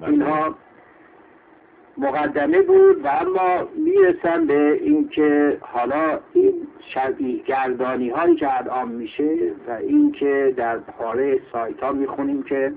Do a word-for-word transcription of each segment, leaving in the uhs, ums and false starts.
اینها مقدمه بود و اما میرسن به اینکه حالا این شبیه گردانی هایی که الان میشه و اینکه در پاره سایت ها میخونیم که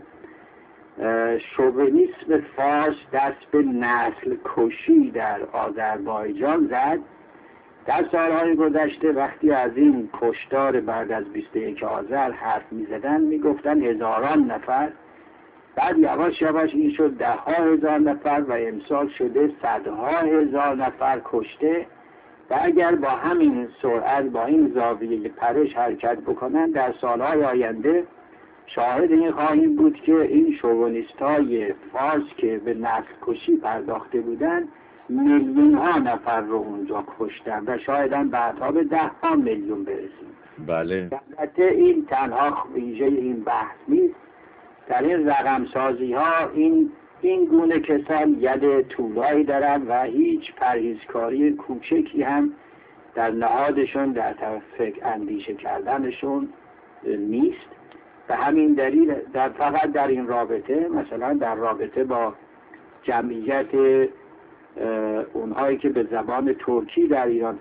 شوونیسم فارس دست به نسل کشی در آذربایجان زد. در سالهای گذشته وقتی از این کشتار بعد از بیست و یک آذر حرف میزدن میگفتن هزاران نفر، بعد یواش یواش این شد ده ها هزار نفر و امسال شده صدها هزار نفر کشته. و اگر با همین سرعت با این زاویه پرش حرکت بکنن در سالهای آینده شاهد این خواهیم بود که این شوونیست های فارس که به نسل کشی پرداخته بودن میلیون ها نفر رو اونجا کشتن و شایدن بعدها به ده ها میلیون برسیم. بله. البته این تنها ویژه این بحث نیست. در این رقم سازی ها این این گونه کسان ید طولایی دارن و هیچ پرهیزکاری کوچکی هم در نهادشون در طرف فکر اندیشه کردنشون نیست. به همین دلیل در فقط در این رابطه، مثلا در رابطه با جمعیت اونهایی که به زبان ترکی در ایران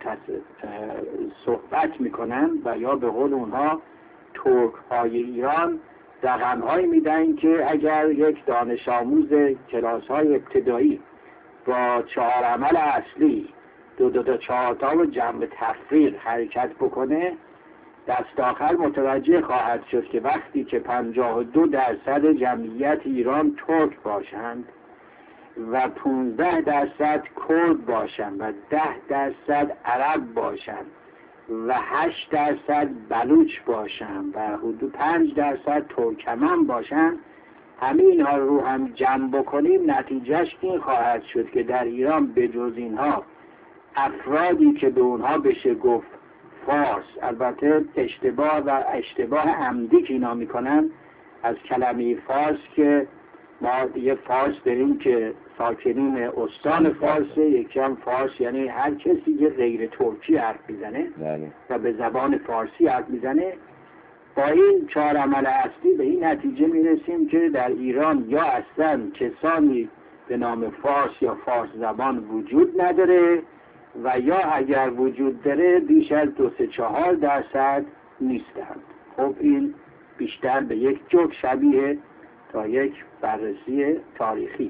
صحبت میکنن و یا به قول اونها ترک های ایران، رقم هایی میدن که اگر یک دانش آموز کلاس های ابتدایی با چهار عمل اصلی دو دو تا چهار تا و جمع تفریق حرکت بکنه، دست آخر متوجه خواهد شد که وقتی که پنجاه و دو درصد جمعیت ایران ترک باشند و پونزده درصد کرد باشند و ده درصد عرب باشند و هشت درصد بلوچ باشند و حدود پنج درصد ترکمن باشند، همه اینها رو هم جمع بکنیم نتیجهش این خواهد شد که در ایران به جز اینها افرادی که به اونها بشه گفت فارس، البته اشتباه و اشتباه عمدی که اینا میکنن از کلمه فارس که ما یه فارس داریم که ساکنین استان فارس، یکی هم فارس یعنی هر کسی که غیر ترکی حرف میزنه و به زبان فارسی حرف میزنه. با این چهار عمل اصلی به این نتیجه میرسیم که در ایران یا اصلا کسانی به نام فارس یا فارس زبان وجود نداره و یا اگر وجود داره بیش از دو سه چهار درصد نیستند. خب این بیشتر به یک جوک شبیه تا یک بررسی تاریخی.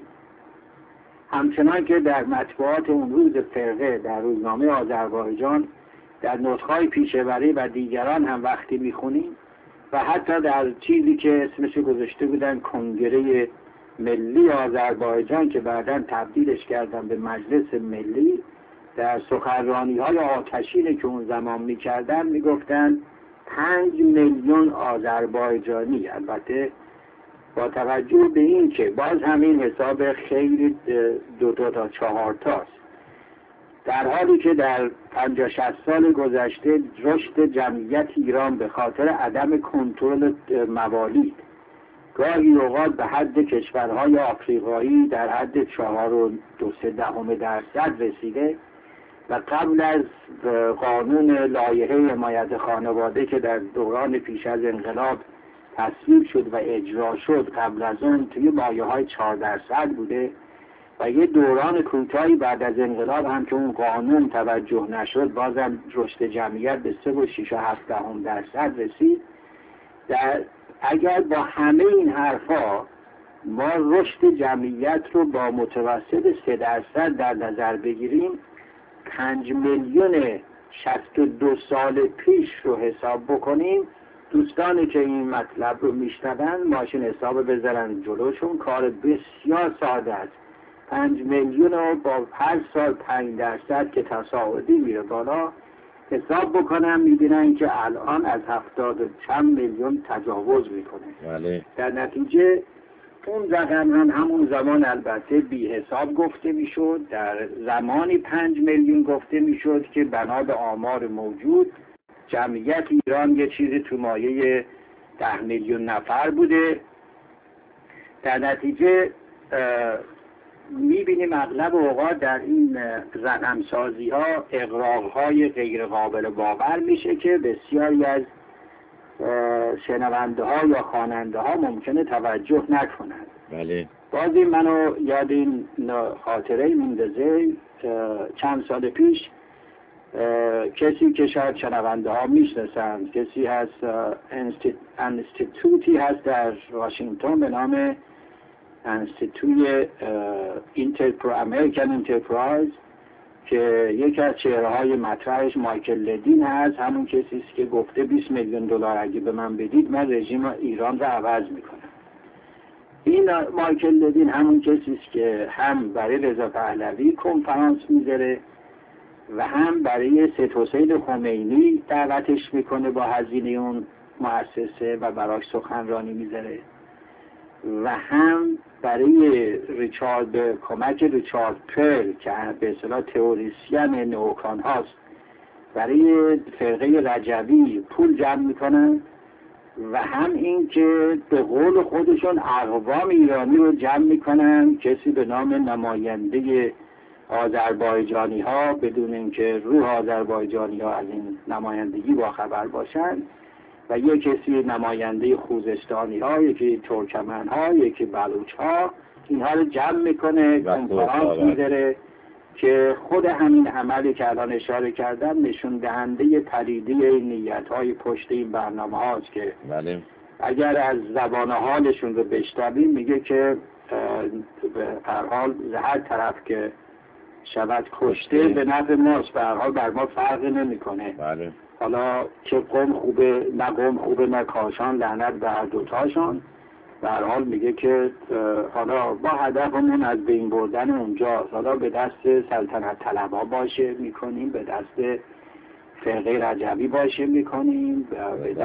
همچنان که در مطبوعات اون روز فرقه در روزنامه آذربایجان در نسخه‌های پیشه‌وری و دیگران هم وقتی میخونیم و حتی در چیزی که اسمش گذاشته بودن کنگره ملی آذربایجان که بعداً تبدیلش کردن به مجلس ملی، در سخنرانی‌های آتشینی که اون زمان می‌کردن میگفتن پنج میلیون آذربایجانی، البته با توجه به این که باز همین حساب خیلی دو تا تا چهار تاست، در حالی که در پنجاه شصت سال گذشته رشد جمعیت ایران به خاطر عدم کنترل موالید گاهی اوقات به حد کشورهای آفریقایی در حد چهار و دو سه دهم درصد رسیده و قبل از قانون لایحه حمایت خانواده که در دوران پیش از انقلاب تصویب شد و اجرا شد، قبل از اون توی مایه های چهار درصد بوده و یه دوران کوتاهی بعد از انقلاب هم که اون قانون توجه نشد بازم رشد جمعیت به سه و شش و هفت دهم درصد رسید. در اگر با همه این حرفا ما رشد جمعیت رو با متوسط سه درصد در نظر بگیریم، پنج میلیون شصت و دو سال پیش رو حساب بکنیم، دوستانی که این مطلب رو میشنون ماشین حساب بذارن جلوشون، کار بسیار ساده است. پنج میلیون رو با هر سال پنج درصد که تصاعدی میره بالا حساب بکنم میبینن که الان از هفتاد و چند میلیون تجاوز میکنه. بله. در نتیجه اون رقم هم همون زمان البته بی حساب گفته میشد، در زمانی پنج میلیون گفته میشد که بنا به آمار موجود جمعیت ایران یه چیزی تو مایه ده میلیون نفر بوده. در نتیجه میبینیم اغلب اوقات در این رقمسازی ها اغراق های غیر قابل باور میشه که بسیاری از شنونده ها یا خواننده ها ممکنه توجه نکنند. بله. بازی منو یاد این خاطره میندازه چند سال پیش کسی که شاید شنونده ها میشناسند، کسی هست انستیتوتی هست در واشنگتن به نام انستیتوی امریکن انترپرایز که یکی از چهره های مطرحش مایکل لدین هست، همون کسی است که گفته بیست میلیون دلار اگه به من بدید من رژیم ایران رو عوض میکنم. این مایکل لدین همون کسی است که هم برای رضا پهلوی کنفرانس میذاره و هم برای سید حسین خمینی دعوتش میکنه با هزینه اون مؤسسه و براش سخنرانی میذاره و هم برای ریچارد به کمک ریچارد پرل که به اصطلاح تئوریسین نئوکان هاست برای فرقه رجوی پول جمع میکنن و هم این که به قول خودشون اقوام ایرانی رو جمع میکنن، کسی به نام نماینده آذربایجانی ها بدون اینکه روح آذربایجانی ها از این نمایندگی با خبر باشن و یک کسی نماینده خوزستانی ها، یکی ترکمن ها، یکی بلوچ ها، اینها رو جمع میکنه، کنفرانس میذاره که خود همین عملی که الان اشاره کردم نشون دهنده پریده نیت های پشت این برنامه هاست که بله. اگر از زبان حالشون رو بشنویم میگه که به هر حال هر طرف که شود کشته به نفع ماست، به هر حال بر ما فرقی نمیکنه. بله. حالا که قوم خوبه نه قوم خوبه نه کاشان، لعنت به هر دوتاشان. به هر حال میگه که حالا با هدفمون از بین بردن اونجا، حالا به دست سلطنت طلبها باشه میکنیم، به دست فرقه رجوی باشه میکنیم، به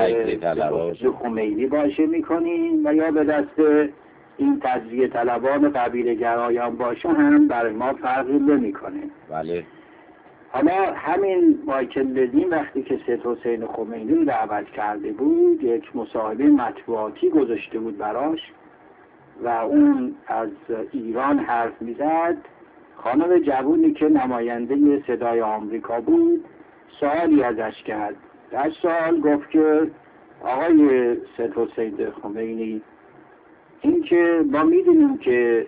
دست خمینی باشه میکنیم و یا به دست این تجزیه طلبان قبیله گرایان باشه هم برای ما فرقی نمیکنه. بله. حالا همین مایکل لدین وقتی که سید حسین خمینی رو دعوت کرده بود یک مصاحبه مطبوعاتی گذاشته بود براش و اون از ایران حرف میزد. خانم جوونی که نماینده صدای آمریکا بود سوالی ازش کرد. در سوال گفت که آقای سید حسین خمینی، این که ما میدونیم که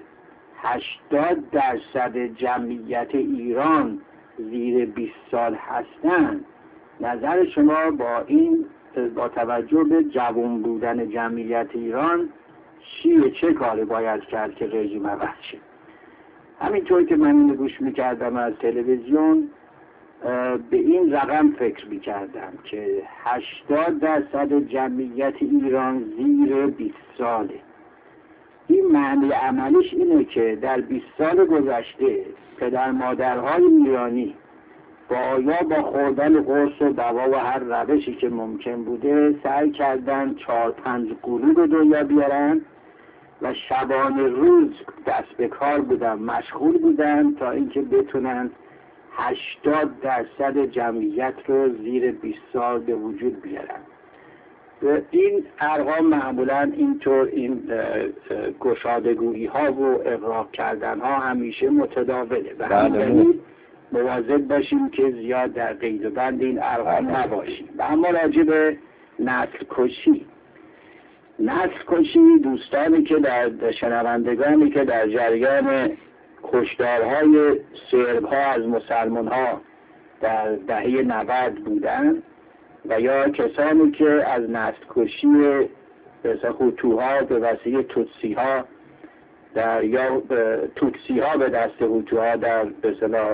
هشتاد درصد جمعیت ایران زیر بیست سال هستن، نظر شما با این با توجه به جوان بودن جمعیت ایران چیه، چه کاری باید کرد که رژیم عوض شه؟ همینطور که من اینو گوش میکردم از تلویزیون به این رقم فکر میکردم که هشتاد درصد جمعیت ایران زیر بیست ساله. این معنی عملیش اینه که در بیست سال گذشته پدر مادرهای ایرانی با یا با خوردن قرص و دوا و هر روشی که ممکن بوده سعی کردن چهار پنج گروه به دنیا بیارن و شبانه روز دست به کار بودن، مشغول بودن تا اینکه بتونن هشتاد درصد جمعیت رو زیر بیست سال به وجود بیارن. این ارقام معمولا اینطور این گشادگویی ها و اغراق کردن ها همیشه متداوله و همین مواظب باشیم که زیاد در قید و بند این ارقام نباشیم. و اما راجع به نسل کشی نسل کشی دوستانی که در شنوندگانی که در جریان کشتارهای سرب ها از مسلمان ها در دهه نود بودن و یا کسانی که از نسل کشی هوتوها به وسیله توتسی ها در یا توتسی ها به دست هوتوها در مثلا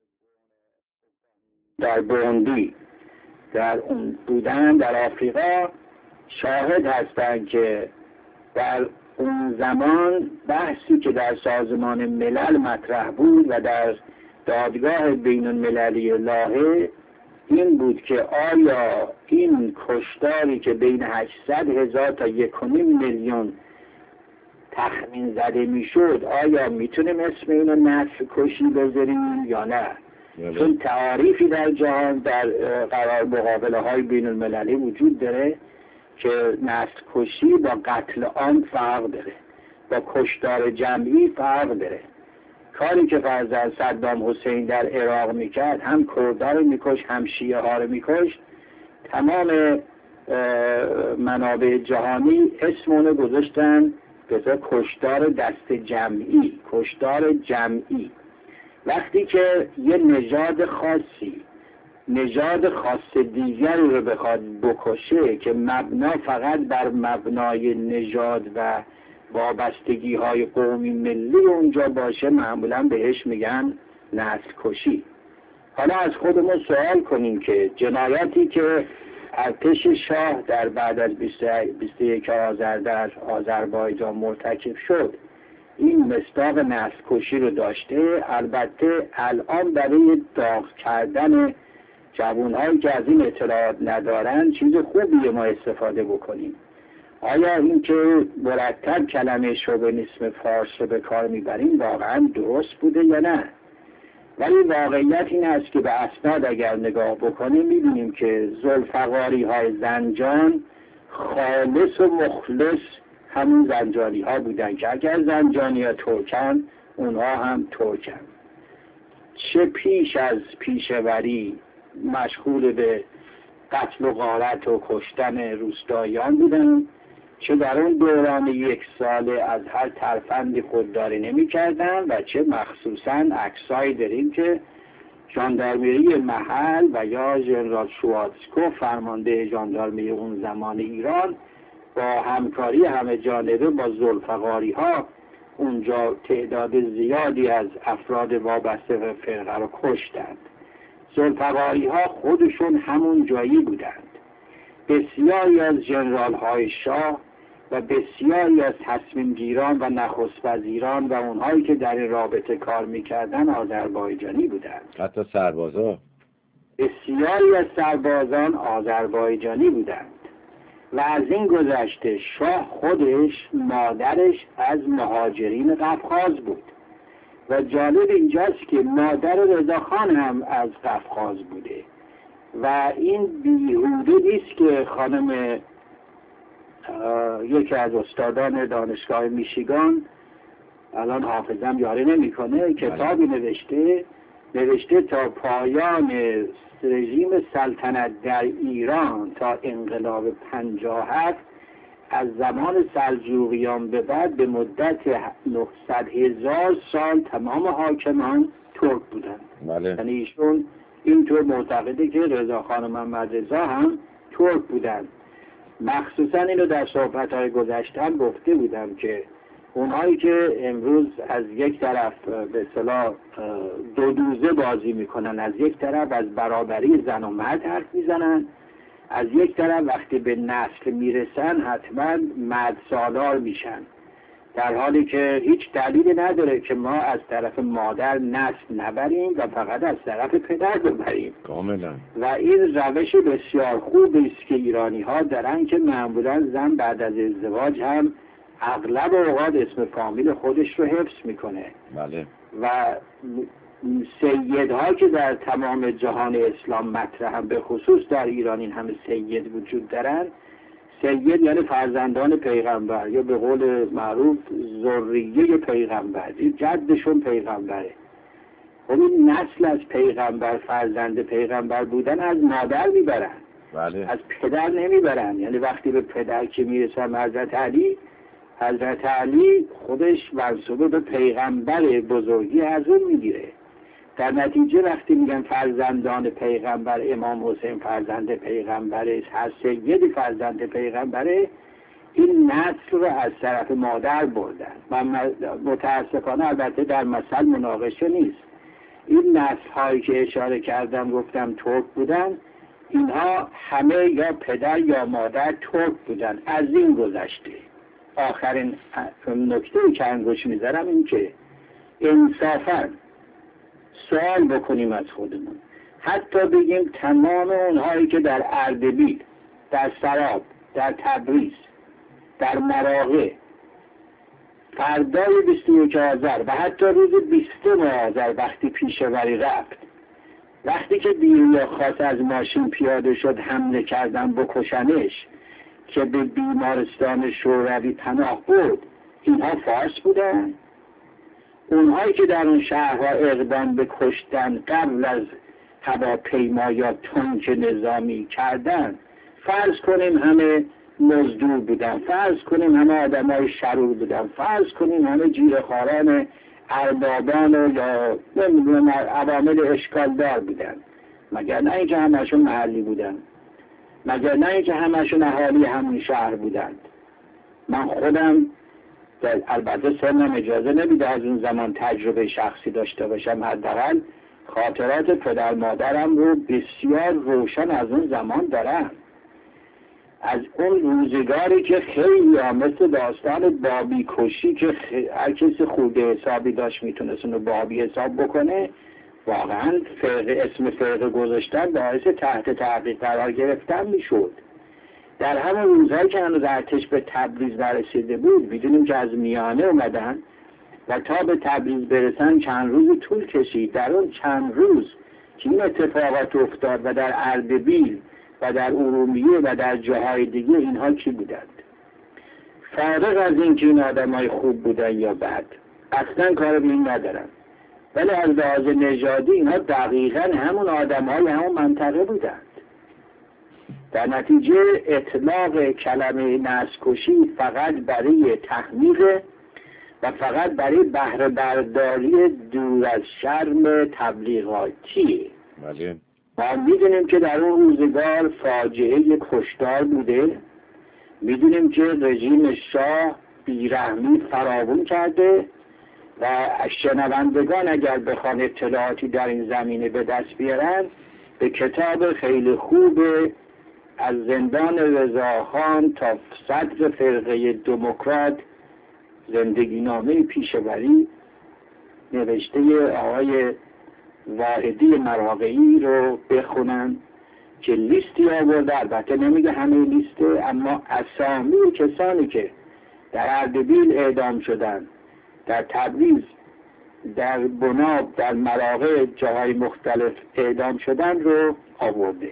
در بروندی در اون بودن در آفریقا شاهد هستند که در اون زمان بحثی که در سازمان ملل مطرح بود و در دادگاه بین المللی لاهه این بود که آیا این کشتاری که بین هشتصد هزار تا یک و نیم میلیون تخمین زده میشد آیا میتونیم اسم اینو نسل کشی بذاریم یا نه؟ چون تعاریفی در جهان در قرار مقابله های بین المللی وجود داره که نسل کشی با قتل عام فرق داره، با کشتار جمعی فرق داره. کاری که فرزند صدام حسین در عراق میکرد، هم کردها رو میکش هم شیعه ها رو میکش، تمام منابع جهانی اسم اونو گذاشتن به کشتار دست جمعی، کشتار جمعی. وقتی که یه نژاد خاصی نژاد خاص دیگری رو بخواد بکشه که مبنا فقط بر مبنای نژاد و وابستگی های قومی ملی اونجا باشه، معمولا بهش میگن نسل کشی. حالا از خودمون سوال کنیم که جنایتی که ارتش شاه در بعد از بیست و یک آذر در آذربایجان مرتکب شد این مصداق نسل کشی رو داشته؟ البته الان برای داغ کردن جوانهایی که از این اطلاعات ندارن چیز خوبیه ما استفاده بکنیم. آیا این که مرتب کلمه شوونیسم فارس رو به کار میبریم واقعا درست بوده یا نه؟ ولی واقعیت این است که به اسناد اگر نگاه بکنیم میبینیم که ذوالفقاری های زنجان خالص و مخلص همون زنجانی ها بودن که اگر زنجانی ها ترکن اونها هم ترکن. چه پیش از پیشوری مشغول به قتل و غارت و کشتن روستاییان بودن، چه در اون دوران یک ساله از هر ترفندی خودداری نمی کردن و چه مخصوصا عکسایی داریم که ژاندارمری محل و یا ژنرال شوارتسکو فرمانده ژاندارمری اون زمان ایران با همکاری همه جانبه با ذوالفقاری ها اونجا تعداد زیادی از افراد وابسته به فرقه رو کشتند. ذوالفقاری ها خودشون همون جایی بودند. بسیاری از جنرال های شاه و بسیاری از تصمیم گیران و نخست وزیران و اونهایی که در این رابطه کار میکردن آذربایجانی بودند. حتی سربازا بسیاری از سربازان آذربایجانی بودند و از این گذشته شاه خودش مادرش از مهاجرین قفقاز بود و جالب اینجاست که مادر رضاخان هم از قفقاز بوده و این بیهوده نیست که خانم یکی از استادان دانشگاه میشیگان الان حافظم یاری نمیکنه کتابی نوشته نوشته تا پایان رژیم سلطنت در ایران تا انقلاب پنجاه هفت از زمان سلجوقیان به بعد به مدت نهصد هزار سال تمام حاکمان ترک بودند. بله. یعنی ایشون اینطور معتقده که رضاخان محمد رضا هم ترک بودند. مخصوصا اینو در صحبت‌های گذشتن گفته بودم که اونهایی که امروز از یک طرف به اصطلاح دو دوزه بازی میکنن، از یک طرف از برابری زن و مرد حرف میزنن، از یک طرف وقتی به نسل میرسن حتما مرد سالار میشن، در حالی که هیچ دلیلی نداره که ما از طرف مادر نسل نبریم و فقط از طرف پدر ببریم. کاملا. و این روش بسیار خوبی است که ایرانی ها دارن که معمولا زن بعد از ازدواج هم اغلب اوقات اسم فامیل خودش رو حفظ میکنه. بله. و سیدها که در تمام جهان اسلام مطرح هم به خصوص در ایران این همه سید وجود دارن، سید یعنی فرزندان پیغمبر یا به قول معروف ذریه پیغمبر، جدشون پیغمبره. خب این نسل از پیغمبر، فرزند پیغمبر بودن از مادر میبرن. بله. از پدر نمیبرن. یعنی وقتی به پدر که میرسن حضرت علی حضرت علی خودش منسوب به پیغمبر بزرگی از اون میگیره. در نتیجه وقتی میگن فرزندان پیغمبر، امام حسین فرزند پیغمبره، هر سیدی فرزند پیغمبره، این نسل رو از طرف مادر بردن و متاسفانه البته در مثل مناقشه نیست. این نسل هایی که اشاره کردم گفتم ترک بودن، اینها همه یا پدر یا مادر ترک بودن. از این گذشته آخرین نکته که انگوش میذارم این که انصافاً سوال بکنیم از خودمون، حتی بگیم تمام اونهایی که در اردبیل، در سراب، در تبریز، در مراغه فردای بیست و یک آذر و حتی روز بیستم آذر وقتی پیشوری رفت، وقتی که نیروی خاص از ماشین پیاده شد حمله کردن بکشنش که به بیمارستان شوروی پناه برد، اینها فارس بودن؟ اونهایی که در اون شهرها اقدام به کشتن قبل از هواپیما یا تانک نظامی کردن فرض کنیم همه مزدور بودن، فرض کنیم همه آدمای شرور بودن، فرض کنیم همه جیره‌خواران اربابان و یا نمیدونم عوامل اشکالدار بودن، مگر نه اینکه همشون محلی بودن، مگر نه اینکه همشون اهالی همون شهر بودند. من خودم البته سنم اجازه نمیده از اون زمان تجربه شخصی داشته باشم، حداقل خاطرات پدر مادرم رو بسیار روشن از اون زمان دارم، از اون روزگاری که خیلی مثل داستان بابی کشی که هر کسی خورده حسابی داشت میتونست اونو بابی حساب بکنه، واقعا فرقه اسم فرقه گذاشتن باعث تحت تحقیق قرار گرفتن میشد. در همون روزهایی که هنوز ارتش به تبریز نرسیده بود، میدونیم که از میانه اومدن و تا به تبریز برسن چند روز طول کشید. در اون چند روز که این اتفاقات افتاد و در اردبیل و در ارومیه و در جاهای دیگه، اینها کی بودند؟ فارغ از این که این آدمای خوب بودن یا بد، اصلا کار به این ندارن، ولی از لحاظ نژادی اینها دقیقاً همون آدمای همون منطقه بودند. در نتیجه اطلاق کلمه نسل‌کشی فقط برای تحمیق و فقط برای بهره برداری دور از شرم تبلیغاتی. بله. ما میدونیم که در اون روزگار فاجعه کشتار بوده، میدونیم که رژیم شاه بیرحمی فراوان کرده و شنوندگان اگر بخوان اطلاعاتی در این زمینه به دست بیارن، به کتاب خیلی خوب از زندان رضاخان تا صدر فرقه دموکرات، زندگی نامه پیشوری نوشته آقای واحدی مراغه‌ای رو بخونن که لیستی آورده، البته نمیگه همه لیسته، اما اسامی کسانی که در اردبیل اعدام شدن، در تبریز، در بناب، در مراغه جاهای مختلف اعدام شدن رو آورده.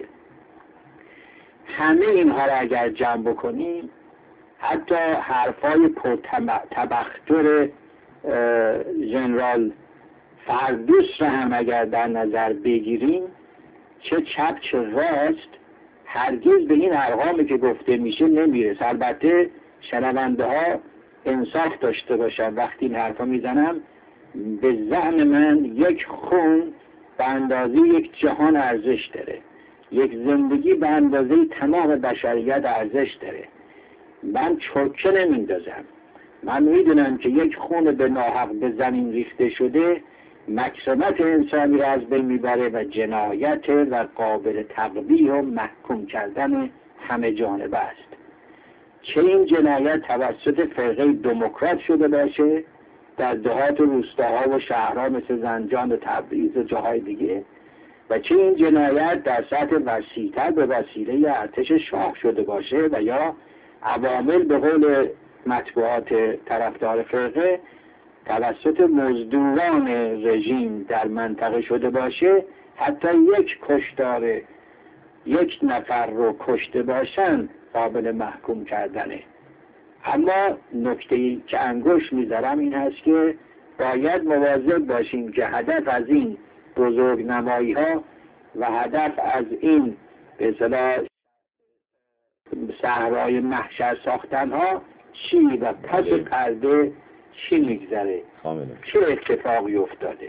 همه اینها را اگر جمع بکنیم، حتی حرفای پرتبختر ژنرال فردوس را هم اگر در نظر بگیریم، چه چپ چه راست، هرگز به این ارقامی که گفته میشه نمیرسه. البته شنونده ها انصاف داشته باشن، وقتی این حرفا میزنم به زعم من یک خون به اندازه یک جهان ارزش داره، یک زندگی به اندازه تمام بشریت ارزش داره. من چرکه نمیندازم، من میدونم که یک خون به ناحق به زمین ریخته شده مکرمت انسانی را از بین میبره و جنایت و قابل تقبیح و محکوم کردن همه جانبه است. چه این جنایت توسط فرقه دموکرات شده باشه در دهات و روستاها و شهرها مثل زنجان و تبریز و جاهای دیگه، و چه این جنایت در سطح وسیع‌تر به وسیله ارتش شاه شده باشه و یا عوامل به قول مطبوعات طرفدار فرقه توسط مزدوران رژیم در منطقه شده باشه، حتی یک کشتار یک نفر رو کشته باشن قابل محکوم کردنه. اما نکته‌ای که انگشت میذارم این هست که باید مواظب باشیم که هدف از این بزرگ نمایی ها و هدف از این به اصطلاح صحرای محشر ساختن ها چی و پس پرده چی میگذره، چه اتفاقی افتاده.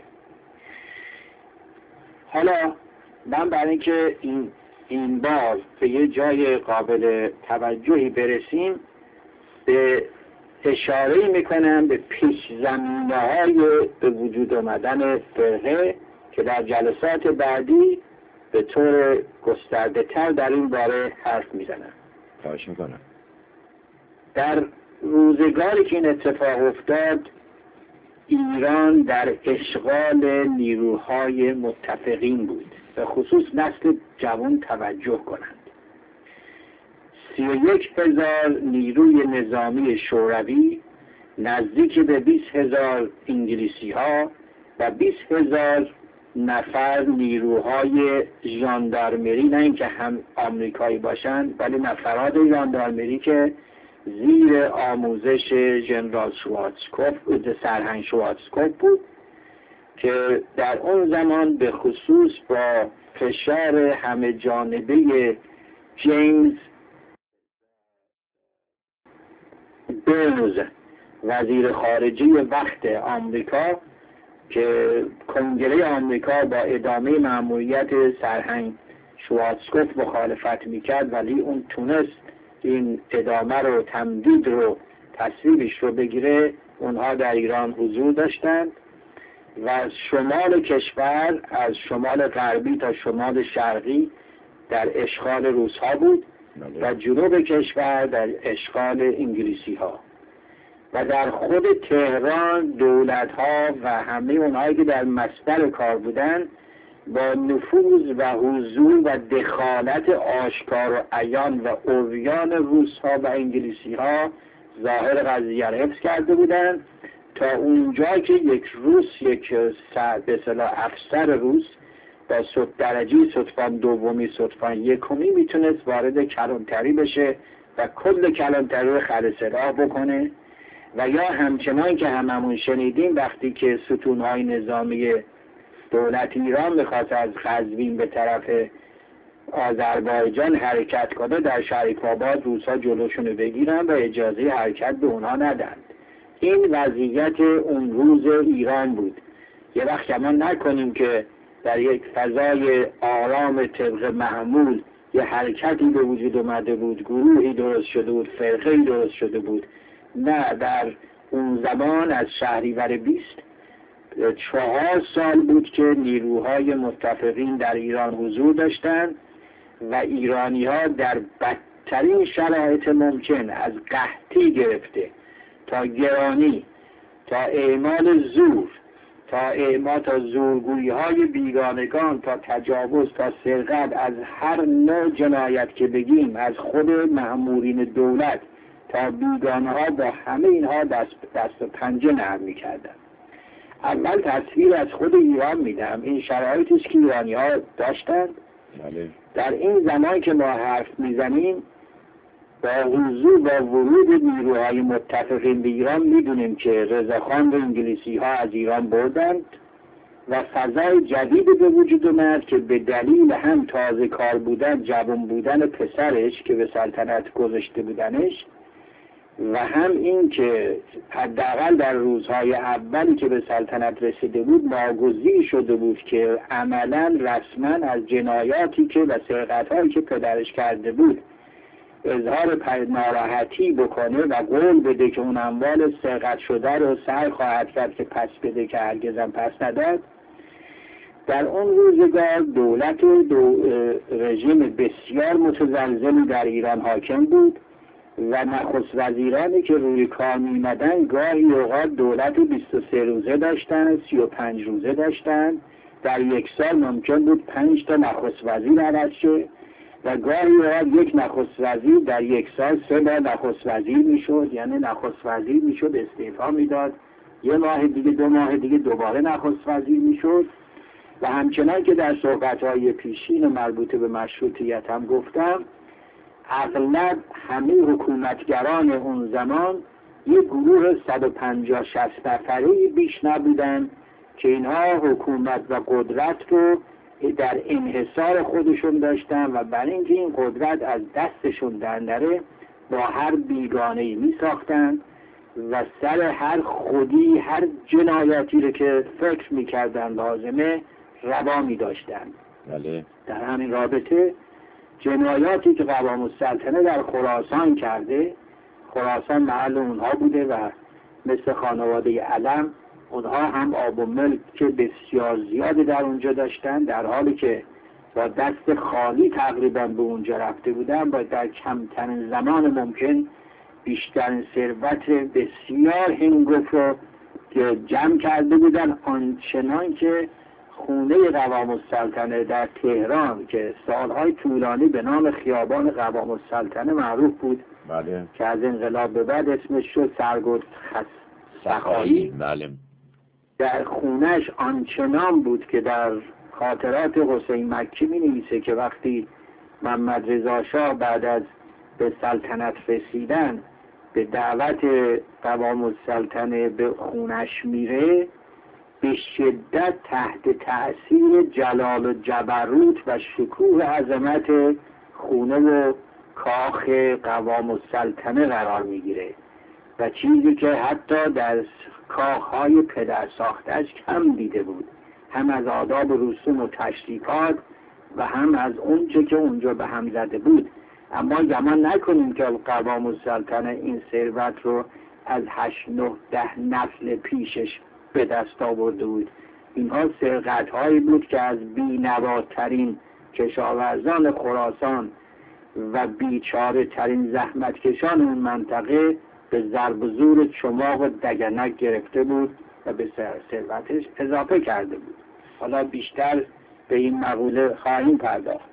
حالا من برای اینکه این این بار به یه جای قابل توجهی برسیم، به اشاره میکنم به پیش زمینه های به وجود آمدن فرقه که در جلسات بعدی به طور گسترده تر در این باره حرف میزنم. خواهش میکنم. در روزگاری که این اتفاق افتاد، ایران در اشغال نیروهای متفقین بود، به خصوص نسل جوان توجه کنند. سی و یک هزار نیروی نظامی شوروی، نزدیک به بیست هزار انگلیسی ها و بیست هزار نفر نیروهای ژاندارمری، نه اینکه هم آمریکایی باشند ولی نفرات ژاندارمری که زیر آموزش ژنرال شوارتزکوف بود، سرهنگ شوارتزکوف بود، که در اون زمان به خصوص با فشار همه جانبه جیمز برنز وزیر خارجه وقت آمریکا که کنگره آمریکا با ادامه مأموریت سرهنگ شوارزکوف مخالفت میکرد، ولی اون تونست این ادامه رو تمدید رو تصویبش رو بگیره. اونها در ایران حضور داشتند و شمال کشور از شمال غربی تا شمال شرقی در اشغال روس ها بود و جنوب کشور در اشغال انگلیسی ها و در خود تهران دولت ها و همه اونهایی که در مصدر کار بودن با نفوذ و حضور و دخالت آشکار و عیان و عریان روس ها و انگلیسی ها ظاهر قضیه را حفظ کرده بودند تا اونجا که یک روس، یک به اصطلاح افسر روس با صد درجه صدفان دومی صدفان یکمی میتونست وارد کلانتری بشه و کل کلانتری رو خرسلاح بکنه و یا همچنان که هممون شنیدیم وقتی که ستونهای نظامی دولت ایران میخواست از قزوین به طرف آذربایجان حرکت کنه در شریف آباد روسا جلوشون رو بگیرن و اجازه حرکت به اونها ندن. این وضعیت اون روز ایران بود. یه وقت گمان نکنیم که در یک فضای آرام طبق معمول یه حرکتی به وجود اومده بود، گروهی درست شده بود، فرقه‌ای درست شده بود. نه، در اون زمان از شهریور بیست چهار سال بود که نیروهای متفقین در ایران حضور داشتند و ایرانی ها در بدترین شرایط ممکن از قحطی گرفته تا گرانی تا اعمال زور تا اعمال تا زورگویی های بیگانگان تا تجاوز تا سرقت از هر نوع جنایت که بگیم از خود مأمورین دولت تا بیگانه ها با همه اینها دست, دست و پنجه نرم می‌کردن. اول تصویر از خود ایران میدم. این شرایطی است که ایرانی ها داشتند. در این زمان که ما حرف میزنیم با حضور با ورود نیروهای متفقین به ایران میدونیم که رضاخان و انگلیسی ها از ایران بردند و فضای جدید به وجود اومد که به دلیل هم تازه کار بودن، جوان بودن پسرش که به سلطنت گذاشته بودنش و هم این که حداقل در روزهای اولی که به سلطنت رسیده بود ناگزیر شده بود که عملا رسما از جنایاتی که و سرقت‌هایی که پدرش کرده بود اظهار ناراحتی بکنه و قول بده که اون اموال سرقت شده رو سعی خواهد کرد که پس بده که هرگزم پس نداد. در اون روزگار دولت و دو رژیم بسیار متزلزلی در ایران حاکم بود و نخست وزیرانی که روی کار می‌آمدن گاهی اوقات دولت بیست و سه روزه داشتن، سی و پنج روزه داشتن. در یک سال ممکن بود پنج تا نخست وزیر عوض شه و گاهی اوقات یک نخست وزیر در یک سال سه بار نخست وزیر میشد، یعنی نخست وزیر میشد استعفا میداد، یه ماه دیگه دو ماه دیگه دوباره نخست وزیر میشد. و همچنان که در صحبت‌های پیشین مربوط به مشروطیت هم گفتم، اغلب همه حکومتگران اون زمان یک گروه صد و پنجاه شصت نفری بیش نبودن که اینها حکومت و قدرت رو در انحصار خودشون داشتن و برای اینکه این قدرت از دستشون در نره با هر بیگانه‌ای می ساختن و سر هر خودی هر جنایاتی رو که فکر می کردن لازمه روا می داشتن. بله. در همین رابطه جنایاتی که قوام السلطنه در خراسان کرده، خراسان محل اونها بوده و مثل خانواده علم اونها هم آب و ملک که بسیار زیادی در اونجا داشتن، در حالی که با دست خالی تقریبا به اونجا رفته بودن با در کمترین زمان ممکن بیشترین ثروت بسیار هنگفت رو جمع کرده بودن، آنچنان که خونه قوام السلطنه در تهران که سالهای طولانی به نام خیابان قوام السلطنه معروف بود. بله. که از انقلاب به بعد اسمش شد سرگرد سخایی. بله. در خونش آنچنان بود که در خاطرات حسین مکی می نویسه که وقتی محمد رضا شاه بعد از به سلطنت رسیدن به دعوت قوام السلطنه به خونش میره، به شدت تحت تأثیر جلال و جبروت و شکوه عظمت خونه و کاخ قوام السلطنه قرار میگیره و چیزی که حتی در کاخهای پدر ساختش کم دیده بود، هم از آداب و رسوم و تشریفات و هم از اونچه که اونجا به هم زده بود. اما گمان نکنیم که قوام السلطنه این ثروت رو از هشت نه ده نسل پیشش به دست آورده بود. اینها سرقت هایی بود که از بی‌نواترین کشاورزان خراسان و بیچاره ترین زحمتکشان اون منطقه به ضرب و زور چماق و دگنک گرفته بود و به ثروتش اضافه کرده بود. حالا بیشتر به این مقوله خواهیم پرداخت.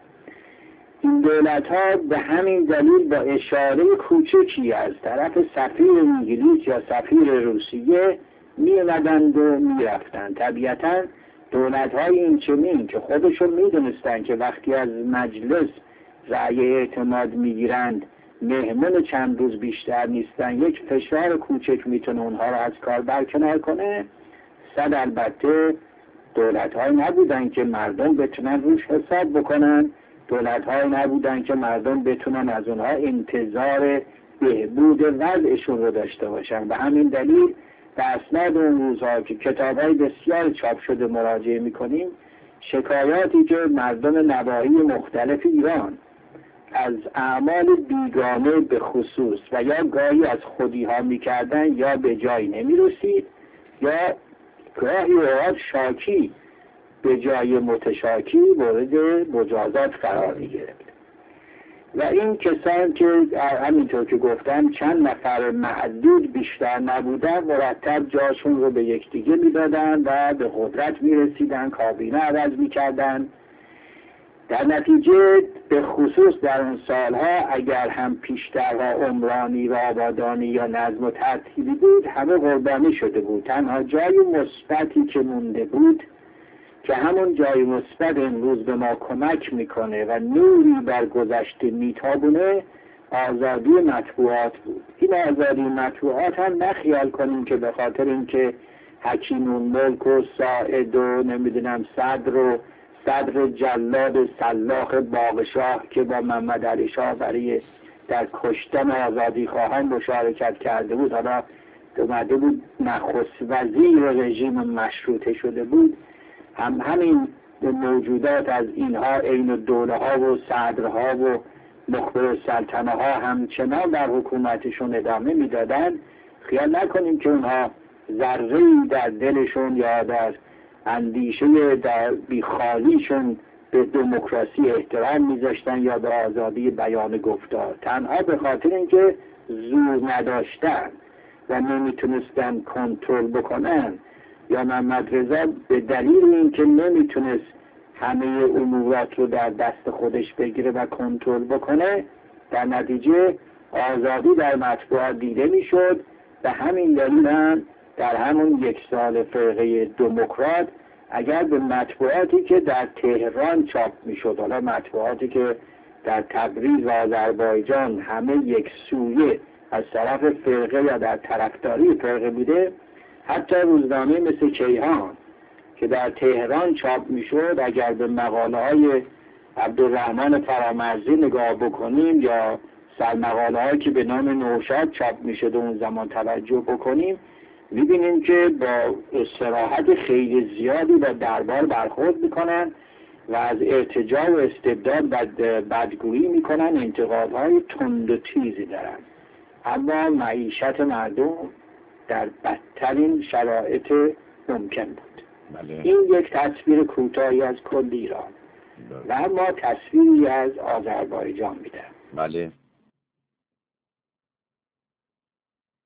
این دولت ها به همین دلیل با اشاره کوچکی از طرف سفیر انگلیس یا سفیر روسیه می اومدند و می رفتند. طبیعتا دولت های این چنین که خودشون می دونستن که وقتی از مجلس رأی اعتماد می گیرند مهمون چند روز بیشتر نیستن، یک فشار کوچک میتونه اونها رو از کار برکنار کنه. صد البته دولت های نبودن که مردم بتونن روش حساب بکنن، دولت های نبودن که مردم بتونن از اونها انتظار بهبود وضعشون رو داشته باشن. به همین دلیل در اسناد اون روزها که کتاب های بسیار چاپ شده مراجعه میکنیم، شکایاتی که مردم نواحی مختلف ایران از اعمال بیگانه به خصوص و یا گاهی از خودی ها میکردن یا به جایی نمی رسید یا گاهی اوقات شاکی به جای متشاکی مورد مجازات قرار می گرفت. و این کسان که همینطور که گفتم چند نفر معدود بیشتر نبودن، مرتب جاشون رو به یکدیگه میدادن و به قدرت می رسیدن، کابینه عوض می کردن. در نتیجه به خصوص در اون سالها اگر هم پیشترها عمرانی و آبادانی یا نظم و ترتیبی بود، همه قربانی شده بود. تنها جای مثبتی که مونده بود که همون جای مثبت امروز به ما کمک میکنه و نوری بر گذشته میتابونه، آزادی مطبوعات بود. این آزادی مطبوعات هم نخیال کنیم که به خاطر اینکه حکیم الملک و ساعد و نمیدونم صدر و صدر جلاد و سلاخ باغشاه که با محمد علی شاه برای در کشتن آزادی خواهان مشارکت کرده بود، حالا اومده بود نخست وزیر رژیم مشروطه شده بود، هم همین موجودات از اینها عین الدوله ها و صدرها و مخبر السلطنه ها همچنان در حکومتشون ادامه میدادن. خیال نکنیم که اونها ذره‌ای در دلشون یا در اندیشه در بیخالیشون به دموکراسی احترام میذاشتن یا به آزادی بیان گفتار، تنها به خاطر اینکه زور نداشتن و نمیتونستن کنترل بکنن، یا محمد رضا به دلیل اینکه نمیتونست همه امورات رو در دست خودش بگیره و کنترل بکنه، در نتیجه آزادی در مطبوعات دیده میشد. به همین دلیل هم در همون یک سال فرقه دموکرات اگر به مطبوعاتی که در تهران چاپ میشد، حالا مطبوعاتی که در تبریز و آذربایجان همه یک سویه از طرف فرقه یا در طرفداری فرقه بوده، حتی روزنامه مثل کیهان که در تهران چاپ میشد، اگر به مقاله های عبدالرحمن فرامرزی نگاه بکنیم یا سرمقاله هایی که به نام نوشاد چاپ میشد اون زمان توجه بکنیم، میبینیم که با استراحت خیلی زیادی با دربار برخورد میکنن و از ارتجاع و استبداد بد بدگویی میکنن، انتقادهای تند و تیزی دارن. اما معیشت مردم در بدترین شرایط ممکن بود. بله. این یک تصویر کوتاهی از کل ایران. بله. و اما تصویری از آذربایجان میده. بله.